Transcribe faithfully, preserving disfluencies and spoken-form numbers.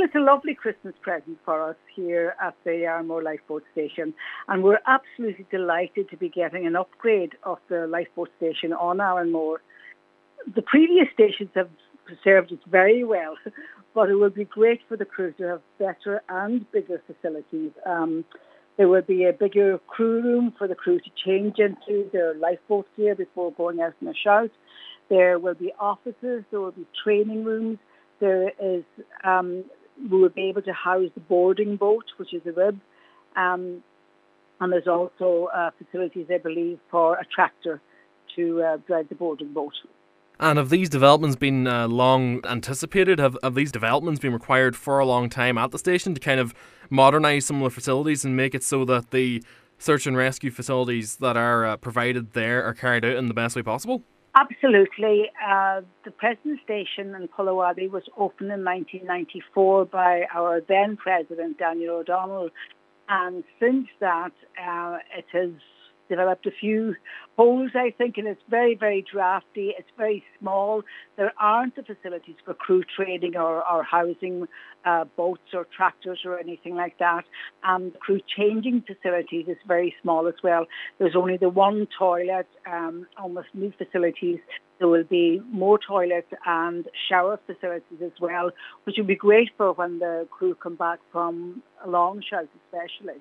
Well, it's a lovely Christmas present for us here at the Armore Lifeboat Station, and we're absolutely delighted to be getting an upgrade of the lifeboat station on Armore. The previous stations have served us very well, but it would be great for the crew to have better and bigger facilities. Um, there will be a bigger crew room for the crew to change into their lifeboat gear before going out in a shout. There will be offices, there will be training rooms. There is, um, we will be able to house the boarding boat, which is a rib, um, and there's also uh, facilities, I believe, for a tractor to uh, drive the boarding boat. And have these developments been uh, long anticipated? Have, have these developments been required for a long time at the station to kind of modernise some of the facilities and make it so that the search and rescue facilities that are uh, provided there are carried out in the best way possible? Absolutely. Uh, the present station in Pullawaddy was opened in nineteen ninety-four by our then President, Daniel O'Donnell. And since that, uh, it has developed a few holes, I think, and it's very, very drafty. It's very small. There aren't the facilities for crew training or, or housing uh, boats or tractors or anything like that. And crew changing facilities is very small as well. There's only the one toilet. Um, almost new facilities. There will be more toilets and shower facilities as well, which will be great for when the crew come back from a long shout especially.